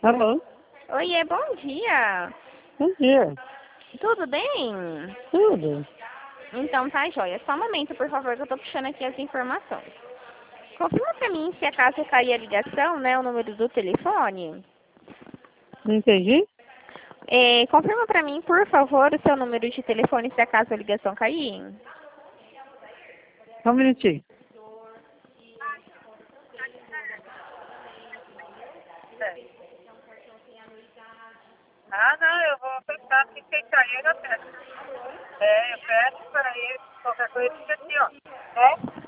Alô? Oiê, bom dia. Bom dia. Tudo bem? Tudo. Então tá joia. Só um momento, por favor, que eu tô puxando aqui as informações. Confirma pra mim se acaso cair a ligação, né, o número do telefone. Não entendi? Confirma pra mim, por favor, o seu número de telefone se acaso a ligação cair. Só um minutinho. Ah, não, eu vou pensar que quem cair eu peço. Eu peço para ele, qualquer coisa, fica assim, ó.